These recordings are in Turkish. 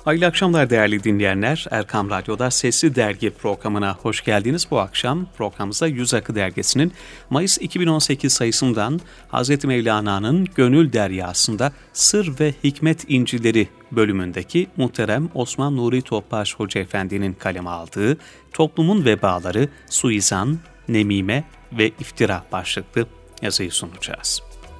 Hayırlı akşamlar değerli dinleyenler. Erkam Radyo'da Sesli Dergi programına hoş geldiniz. Bu akşam programımızda Yüz Akı Dergisi'nin Mayıs 2018 sayısından Hz. Mevlana'nın Gönül Deryası'nda Sır ve Hikmet İncileri bölümündeki muhterem Osman Nuri Topbaş Hoca Efendi'nin kaleme aldığı Toplumun Vebaları, Suizan, Nemime ve İftira başlıklı yazıyı sunacağız.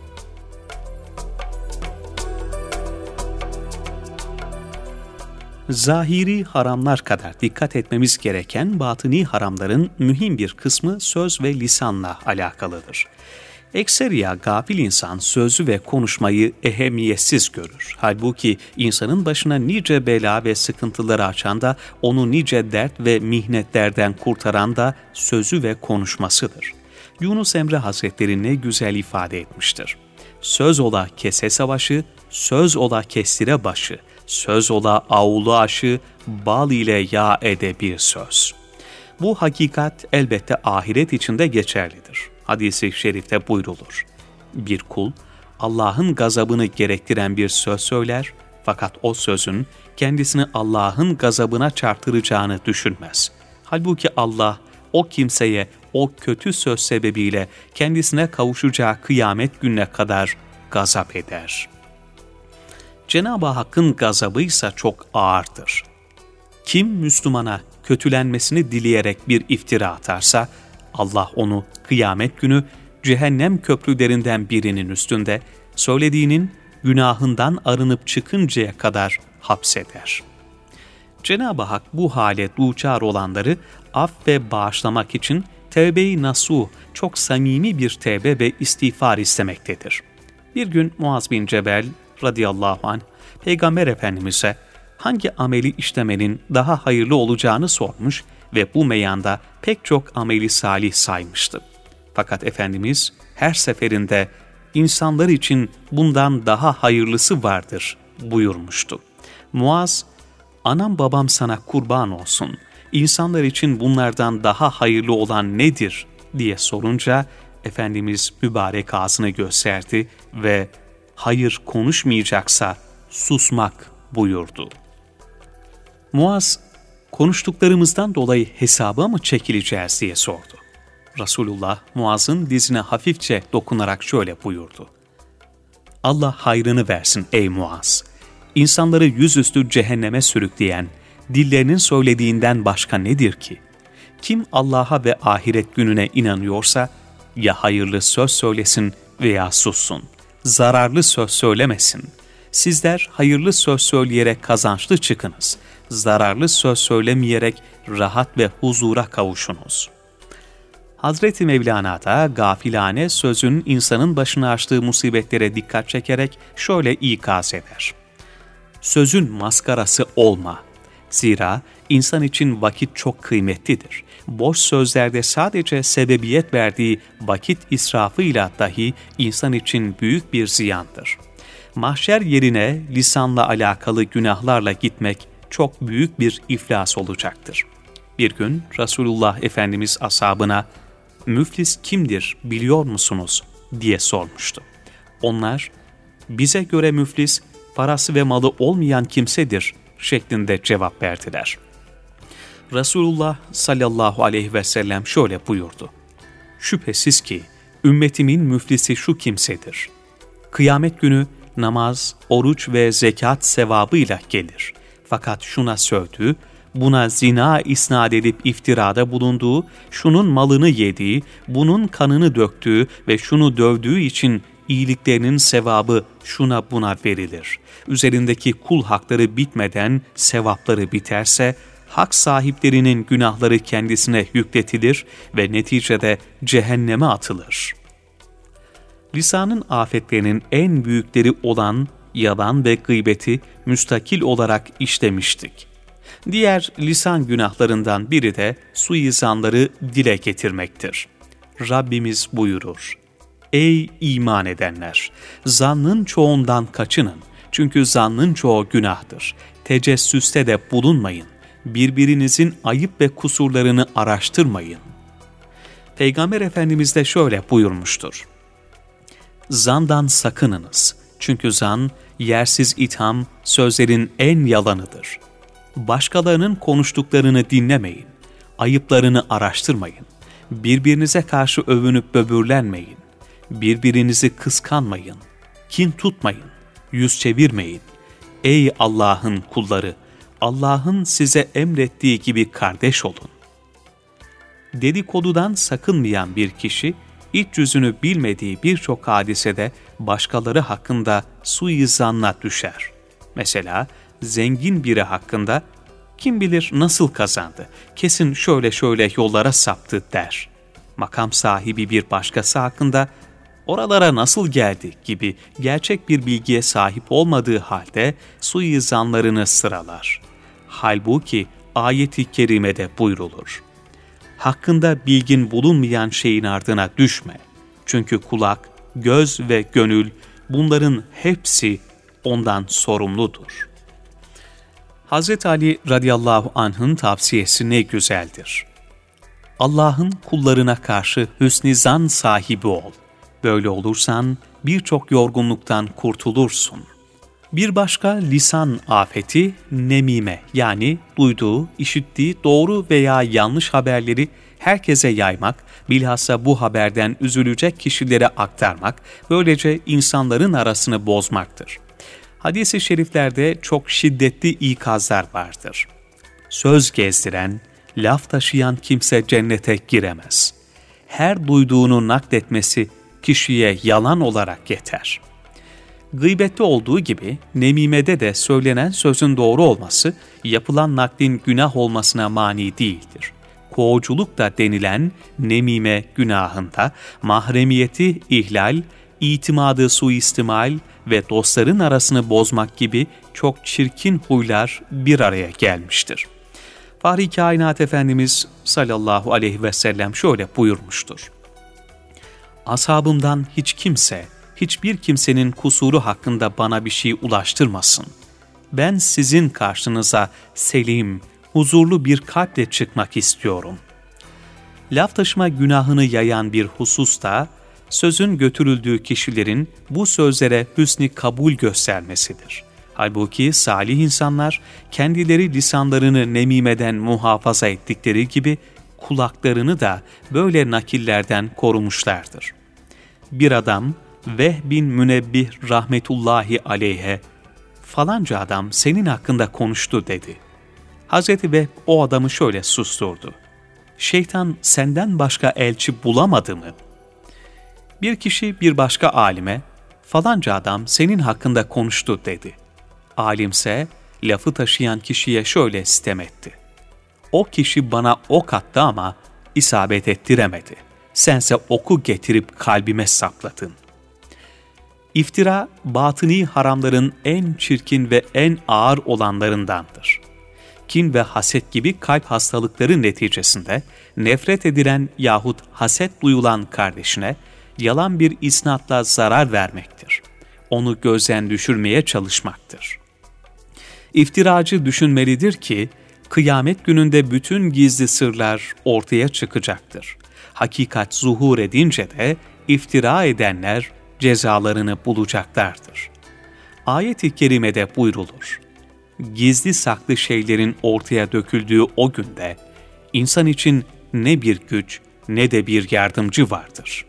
Zahiri haramlar kadar dikkat etmemiz gereken batıni haramların mühim bir kısmı söz ve lisanla alakalıdır. Ekseriya gafil insan sözü ve konuşmayı ehemmiyetsiz görür. Halbuki insanın başına nice bela ve sıkıntıları açan da onu nice dert ve mihnetlerden kurtaran da sözü ve konuşmasıdır. Yunus Emre Hazretleri ne güzel ifade etmiştir. Söz ola kese savaşı, söz ola kestire başı, söz ola avlu aşı, bal ile yağ ede bir söz. Bu hakikat elbette ahiret içinde geçerlidir. Hadis-i şerifte buyrulur. Bir kul Allah'ın gazabını gerektiren bir söz söyler fakat o sözün kendisini Allah'ın gazabına çarptıracağını düşünmez. Halbuki Allah o kimseye o kötü söz sebebiyle kendisine kavuşacağı kıyamet gününe kadar gazap eder. Cenab-ı Hakk'ın gazabı ise çok ağırdır. Kim Müslümana kötülenmesini dileyerek bir iftira atarsa, Allah onu kıyamet günü cehennem köprülerinden birinin üstünde söylediğinin günahından arınıp çıkıncaya kadar hapseder. Cenab-ı Hak bu hale duçar olanları af ve bağışlamak için tevbe-i nasuh, çok samimi bir tevbe ve istiğfar istemektedir. Bir gün Muaz bin Cebel radıyallahu anh Peygamber Efendimiz'e hangi ameli işlemenin daha hayırlı olacağını sormuş ve bu meyanda pek çok ameli salih saymıştı. Fakat Efendimiz her seferinde insanlar için bundan daha hayırlısı vardır buyurmuştu. Muaz, anam babam sana kurban olsun, İnsanlar için bunlardan daha hayırlı olan nedir diye sorunca Efendimiz mübarek ağzını gösterdi ve hayır konuşmayacaksa susmak buyurdu. Muaz, konuştuklarımızdan dolayı hesaba mı çekileceğiz diye sordu. Resulullah Muaz'ın dizine hafifçe dokunarak şöyle buyurdu. Allah hayrını versin ey Muaz. İnsanları yüzüstü cehenneme sürükleyen, dillerinin söylediğinden başka nedir ki? Kim Allah'a ve ahiret gününe inanıyorsa ya hayırlı söz söylesin veya sussun. Zararlı söz söylemesin. Sizler hayırlı söz söyleyerek kazançlı çıkınız. Zararlı söz söylemeyerek rahat ve huzura kavuşunuz. Hazreti Mevlana da gafilane sözün insanın başına açtığı musibetlere dikkat çekerek şöyle ikaz eder. Sözün maskarası olma. Zira insan için vakit çok kıymetlidir. Boş sözlerde sadece sebebiyet verdiği vakit israfıyla dahi insan için büyük bir ziyandır. Mahşer yerine lisanla alakalı günahlarla gitmek çok büyük bir iflas olacaktır. Bir gün Resulullah Efendimiz ashabına "Müflis kimdir biliyor musunuz?" diye sormuştu. Onlar, "Bize göre müflis, parası ve malı olmayan kimsedir" şeklinde cevap verdiler. Resulullah sallallahu aleyhi ve sellem şöyle buyurdu. Şüphesiz ki ümmetimin müflisi şu kimsedir. Kıyamet günü namaz, oruç ve zekat sevabıyla gelir. Fakat şuna sövdü, buna zina isnat edip iftirada bulunduğu, şunun malını yediği, bunun kanını döktüğü ve şunu dövdüğü için iyiliklerinin sevabı şuna buna verilir. Üzerindeki kul hakları bitmeden sevapları biterse, hak sahiplerinin günahları kendisine yükletilir ve neticede cehenneme atılır. Lisanın afetlerinin en büyükleri olan yalan ve gıybeti müstakil olarak işlemiştik. Diğer lisan günahlarından biri de suizanları dile getirmektir. Rabbimiz buyurur, Ey iman edenler! Zannın çoğundan kaçının. Çünkü zannın çoğu günahtır. Tecessüste de bulunmayın. Birbirinizin ayıp ve kusurlarını araştırmayın. Peygamber Efendimiz de şöyle buyurmuştur. Zandan sakınınız. Çünkü zan yersiz itham sözlerin en yalanıdır. Başkalarının konuştuklarını dinlemeyin, ayıplarını araştırmayın, birbirinize karşı övünüp böbürlenmeyin, birbirinizi kıskanmayın, kin tutmayın, yüz çevirmeyin. Ey Allah'ın kulları, Allah'ın size emrettiği gibi kardeş olun. Dedikodudan sakınmayan bir kişi, iç yüzünü bilmediği birçok hadisede başkaları hakkında suizanna düşer. Mesela zengin biri hakkında, kim bilir nasıl kazandı, kesin şöyle şöyle yollara saptı der. Makam sahibi bir başkası hakkında, oralara nasıl geldi gibi gerçek bir bilgiye sahip olmadığı halde suizanlarını sıralar. Halbuki ayet-i kerimede buyrulur: hakkında bilgin bulunmayan şeyin ardına düşme. Çünkü kulak, göz ve gönül, bunların hepsi ondan sorumludur. Hz. Ali radıyallahu anh'ın tavsiyesi ne güzeldir. Allah'ın kullarına karşı hüsn-i zan sahibi ol. Böyle olursan birçok yorgunluktan kurtulursun. Bir başka lisan afeti nemime, yani duyduğu, işittiği doğru veya yanlış haberleri herkese yaymak, bilhassa bu haberden üzülecek kişilere aktarmak, böylece insanların arasını bozmaktır. Hadis-i şeriflerde çok şiddetli ikazlar vardır. Söz gezdiren, laf taşıyan kimse cennete giremez. Her duyduğunu nakletmesi kişiye yalan olarak yeter. Gıybette olduğu gibi nemimede de söylenen sözün doğru olması, yapılan naklin günah olmasına mani değildir. Kovuculuk da denilen nemime günahında mahremiyeti ihlal, itimadı suistimal ve dostların arasını bozmak gibi çok çirkin huylar bir araya gelmiştir. Fahri Kainat Efendimiz sallallahu aleyhi ve sellem şöyle buyurmuştur: ashabımdan hiç kimse, hiçbir kimsenin kusuru hakkında bana bir şey ulaştırmasın. Ben sizin karşınıza selim, huzurlu bir kalple çıkmak istiyorum. Laf taşıma günahını yayan bir husus da, sözün götürüldüğü kişilerin bu sözlere hüsn-i kabul göstermesidir. Halbuki salih insanlar kendileri lisanlarını nemimeden muhafaza ettikleri gibi kulaklarını da böyle nakillerden korumuşlardır. Bir adam Vehb bin Münebbih rahmetullahi aleyhe, falanca adam senin hakkında konuştu dedi. Hazreti Vehb o adamı şöyle susturdu: şeytan senden başka elçi bulamadı mı? Bir kişi bir başka alime, falanca adam senin hakkında konuştu dedi. Alimse lafı taşıyan kişiye şöyle sitem etti: o kişi bana ok attı ama isabet ettiremedi. Sense oku getirip kalbime sapladın. İftira, batıni haramların en çirkin ve en ağır olanlarındandır. Kin ve haset gibi kalp hastalıkları neticesinde nefret edilen yahut haset duyulan kardeşine yalan bir isnatla zarar vermektir. Onu gözden düşürmeye çalışmaktır. İftiracı düşünmelidir ki, kıyamet gününde bütün gizli sırlar ortaya çıkacaktır. Hakikat zuhur edince de iftira edenler cezalarını bulacaklardır. Ayet-i kerimede buyrulur: gizli saklı şeylerin ortaya döküldüğü o günde insan için ne bir güç ne de bir yardımcı vardır.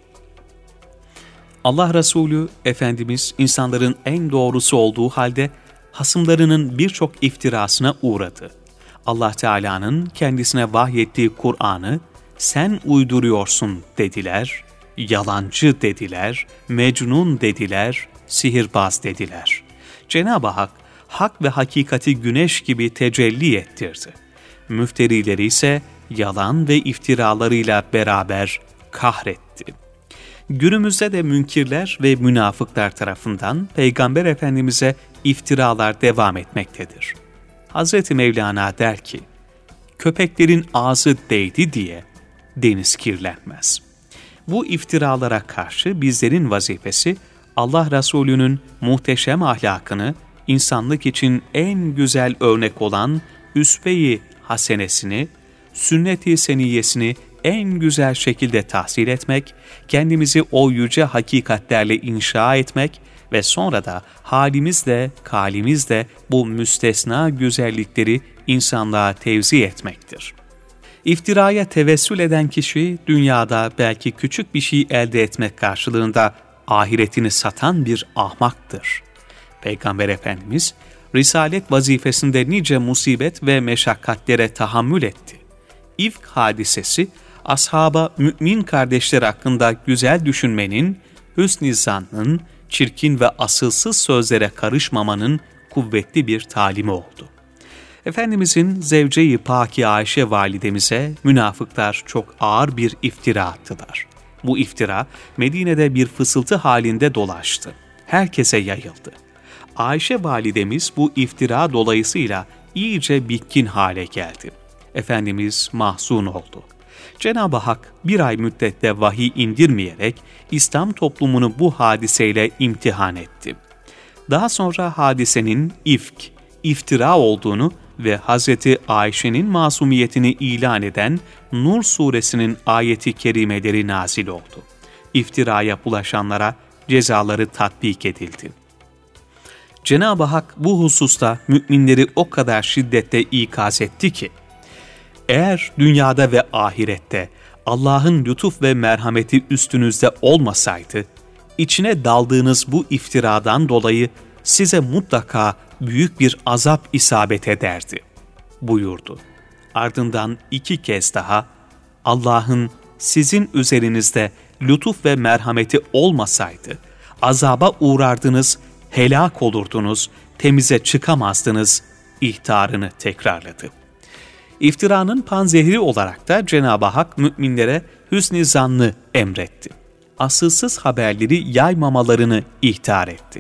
Allah Resulü Efendimiz insanların en doğrusu olduğu halde hasımlarının birçok iftirasına uğradı. Allah Teala'nın kendisine vahyettiği Kur'an'ı sen uyduruyorsun dediler, yalancı dediler, mecnun dediler, sihirbaz dediler. Cenab-ı Hak, hak ve hakikati güneş gibi tecelli ettirdi. Müfterileri ise yalan ve iftiralarıyla beraber kahretti. Günümüzde de münkirler ve münafıklar tarafından Peygamber Efendimiz'e iftiralar devam etmektedir. Hazreti Mevlana der ki, köpeklerin ağzı değdi diye deniz kirlenmez. Bu iftiralara karşı bizlerin vazifesi, Allah Resulü'nün muhteşem ahlakını, insanlık için en güzel örnek olan üsve-i hasenesini, sünnet-i seniyyesini en güzel şekilde tahsil etmek, kendimizi o yüce hakikatlerle inşa etmek ve sonra da halimizle, kalimizle bu müstesna güzellikleri insanlığa tevzi etmektir. İftiraya tevessül eden kişi dünyada belki küçük bir şey elde etmek karşılığında ahiretini satan bir ahmaktır. Peygamber Efendimiz, risalet vazifesinde nice musibet ve meşakkatlere tahammül etti. İfk hadisesi, ashaba mümin kardeşler hakkında güzel düşünmenin, hüsn-i zannın, çirkin ve asılsız sözlere karışmamanın kuvvetli bir talimi oldu. Efendimizin zevce-i Pâki Ayşe validemize münafıklar çok ağır bir iftira attılar. Bu iftira Medine'de bir fısıltı halinde dolaştı. Herkese yayıldı. Ayşe validemiz bu iftira dolayısıyla iyice bitkin hale geldi. Efendimiz mahzun oldu. Cenab-ı Hak bir ay müddette vahiy indirmeyerek İslam toplumunu bu hadiseyle imtihan etti. Daha sonra hadisenin iftira olduğunu ve Hazreti Ayşe'nin masumiyetini ilan eden Nur suresinin ayeti kerimeleri nazil oldu. İftiraya bulaşanlara cezaları tatbik edildi. Cenab-ı Hak bu hususta müminleri o kadar şiddetle ikaz etti ki, eğer dünyada ve ahirette Allah'ın lütuf ve merhameti üstünüzde olmasaydı, içine daldığınız bu iftiradan dolayı size mutlaka büyük bir azap isabet ederdi, buyurdu. Ardından 2 kez daha, Allah'ın sizin üzerinizde lütuf ve merhameti olmasaydı, azaba uğrardınız, helak olurdunuz, temize çıkamazdınız, ihtarını tekrarladı. İftiranın panzehri olarak da Cenab-ı Hak müminlere hüsn-i zannı emretti. Asılsız haberleri yaymamalarını ihtar etti.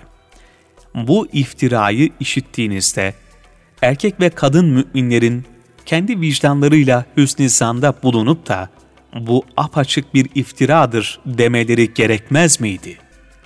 Bu iftirayı işittiğinizde erkek ve kadın müminlerin kendi vicdanlarıyla hüsn-i zanda bulunup da bu apaçık bir iftiradır demeleri gerekmez miydi?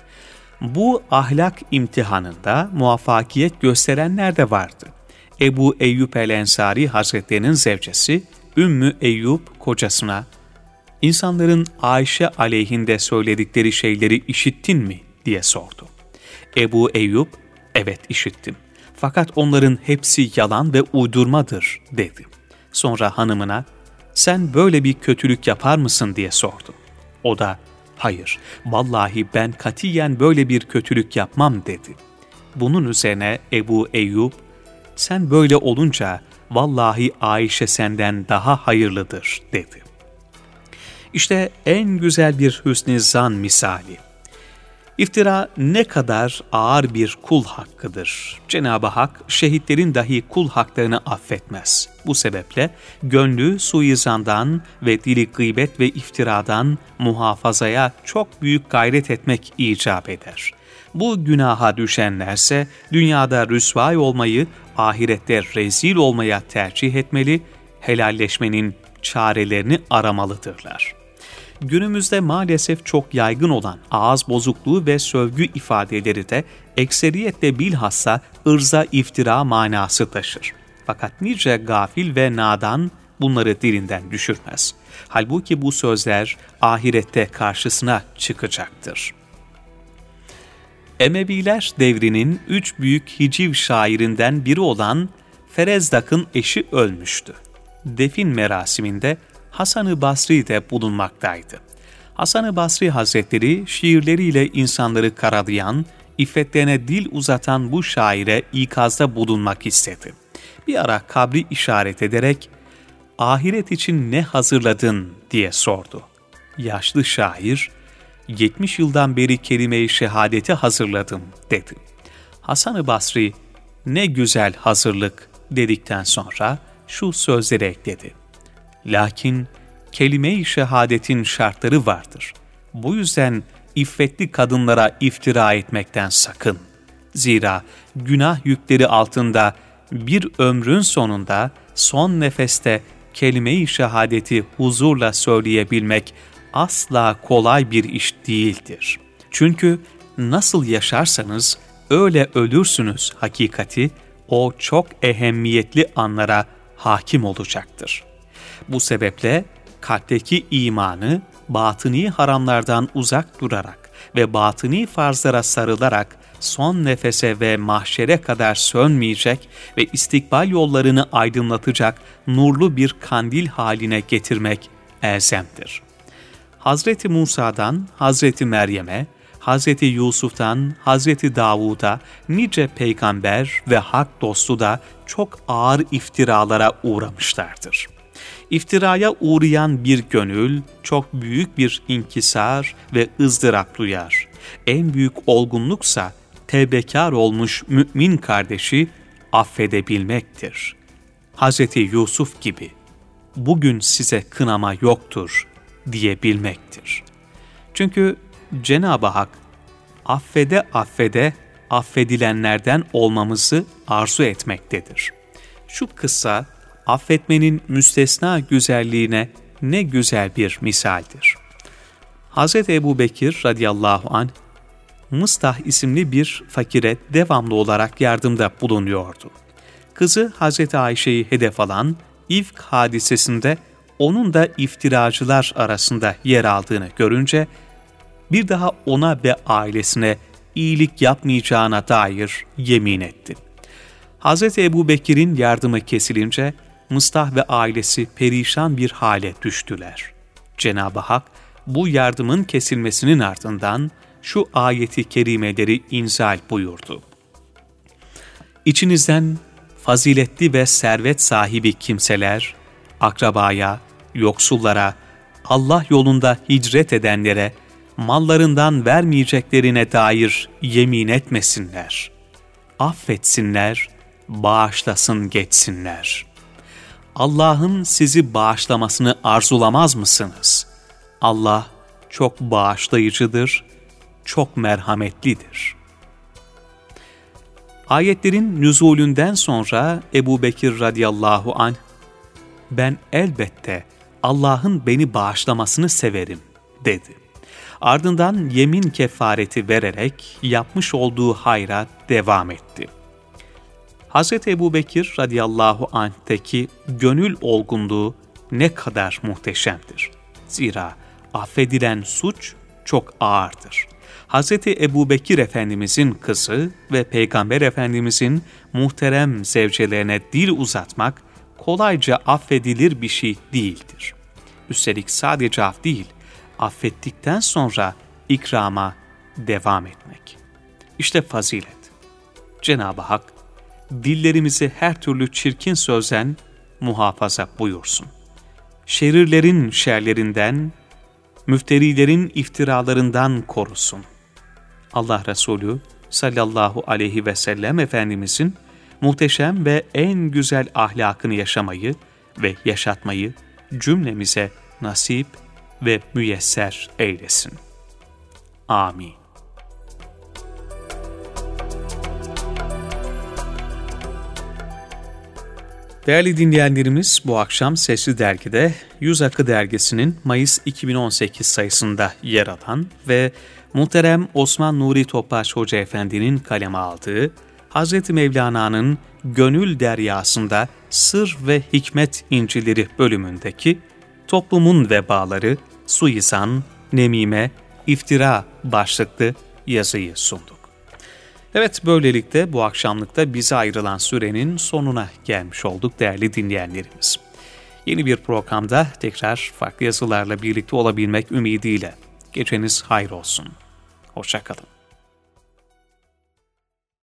Bu ahlak imtihanında muvaffakiyet gösterenler de vardı. Ebu Eyyub el-Ensari Hazretleri'nin zevcesi Ümmü Eyyub kocasına, "İnsanların Ayşe aleyhinde söyledikleri şeyleri işittin mi?" diye sordu. Ebu Eyyub, "Evet işittim. Fakat onların hepsi yalan ve uydurmadır." dedi. Sonra hanımına, "Sen böyle bir kötülük yapar mısın?" diye sordu. O da, "Hayır, vallahi ben katiyen böyle bir kötülük yapmam." dedi. Bunun üzerine Ebu Eyyub, "Sen böyle olunca vallahi Ayşe senden daha hayırlıdır." dedi. İşte en güzel bir hüsn-i zan misali. İftira ne kadar ağır bir kul hakkıdır. Cenab-ı Hak şehitlerin dahi kul haklarını affetmez. Bu sebeple gönlü suizandan ve dili gıybet ve iftiradan muhafazaya çok büyük gayret etmek icap eder. Bu günaha düşenlerse dünyada rüsvay olmayı, ahirette rezil olmaya tercih etmeli, helalleşmenin çarelerini aramalıdırlar. Günümüzde maalesef çok yaygın olan ağız bozukluğu ve sövgü ifadeleri de ekseriyetle bilhassa ırza iftira manası taşır. Fakat nice gafil ve nadan bunları dilinden düşürmez. Halbuki bu sözler ahirette karşısına çıkacaktır. Emeviler devrinin 3 büyük hiciv şairinden biri olan Ferezdak'ın eşi ölmüştü. Defin merasiminde Hasan-ı Basri de bulunmaktaydı. Hasan-ı Basri Hazretleri şiirleriyle insanları karalayan, iffetlerine dil uzatan bu şaire ikazda bulunmak istedi. Bir ara kabri işaret ederek, "Ahiret için ne hazırladın?" diye sordu. Yaşlı şair, "70 yıldan beri kelime-i şehadeti hazırladım." dedi. Hasan-ı Basri, "Ne güzel hazırlık." dedikten sonra şu sözleri ekledi. "Lakin kelime-i şehadetin şartları vardır. Bu yüzden iffetli kadınlara iftira etmekten sakın. Zira günah yükleri altında bir ömrün sonunda son nefeste kelime-i şehadeti huzurla söyleyebilmek asla kolay bir iş değildir. Çünkü nasıl yaşarsanız öyle ölürsünüz hakikati o çok ehemmiyetli anlara hakim olacaktır. Bu sebeple kalpteki imanı batıni haramlardan uzak durarak ve batıni farzlara sarılarak son nefese ve mahşere kadar sönmeyecek ve istikbal yollarını aydınlatacak nurlu bir kandil haline getirmek elzemdir. Hazreti Musa'dan Hazreti Meryem'e, Hazreti Yusuf'tan Hazreti Davud'a nice peygamber ve hak dostu da çok ağır iftiralara uğramışlardır. İftiraya uğrayan bir gönül çok büyük bir inkisar ve ızdırap duyar. En büyük olgunluksa tevbekar olmuş mümin kardeşi affedebilmektir. Hazreti Yusuf gibi bugün size kınama yoktur diyebilmektir. Çünkü Cenab-ı Hak affede affede affedilenlerden olmamızı arzu etmektedir. Şu kıssa affetmenin müstesna güzelliğine ne güzel bir misaldir. Hz. Ebu Bekir radıyallahu anh, Mıstah isimli bir fakire devamlı olarak yardımda bulunuyordu. Kızı Hz. Ayşe'yi hedef alan İfk hadisesinde onun da iftiracılar arasında yer aldığını görünce, bir daha ona ve ailesine iyilik yapmayacağına dair yemin etti. Hz. Ebu Bekir'in yardımı kesilince, Mıstah ve ailesi perişan bir hale düştüler. Cenab-ı Hak, bu yardımın kesilmesinin ardından şu ayeti kerimeleri inzal buyurdu. İçinizden faziletli ve servet sahibi kimseler, akrabaya, yoksullara, Allah yolunda hicret edenlere, mallarından vermeyeceklerine dair yemin etmesinler. Affetsinler, bağışlasın geçsinler. Allah'ın sizi bağışlamasını arzulamaz mısınız? Allah çok bağışlayıcıdır, çok merhametlidir. Ayetlerin nüzulünden sonra Ebu Bekir radıyallahu anh, ben elbette Allah'ın beni bağışlamasını severim dedi. Ardından yemin kefareti vererek yapmış olduğu hayra devam etti. Hz. Ebu Bekir radıyallahu anh'teki gönül olgunluğu ne kadar muhteşemdir. Zira affedilen suç çok ağırdır. Hz. Ebu Bekir Efendimizin kızı ve Peygamber Efendimizin muhterem zevcelerine dil uzatmak kolayca affedilir bir şey değildir. Üstelik sadece af değil, affettikten sonra ikrama devam etmek. İşte fazilet. Cenab-ı Hak, dillerimizi her türlü çirkin sözden muhafaza buyursun. Şerirlerin şerlerinden, müfterilerin iftiralarından korusun. Allah Resulü sallallahu aleyhi ve sellem Efendimizin muhteşem ve en güzel ahlakını yaşamayı ve yaşatmayı cümlemize nasip ve müyesser eylesin. Amin. Değerli dinleyenlerimiz, bu akşam Sesli Dergi'de Yüz Akı Dergisi'nin Mayıs 2018 sayısında yer alan ve muhterem Osman Nuri Topbaş Hoca Efendi'nin kaleme aldığı Hz. Mevlana'nın Gönül Deryasında Sır ve Hikmet İncileri bölümündeki Toplumun Vebaları, Suizan, Nemime, İftira başlıklı yazıyı sunduk. Evet, böylelikle bu akşamlıkta bize ayrılan sürenin sonuna gelmiş olduk değerli dinleyenlerimiz. Yeni bir programda tekrar farklı yazılarla birlikte olabilmek ümidiyle. Geceniz hayır olsun. Hoşça kalın.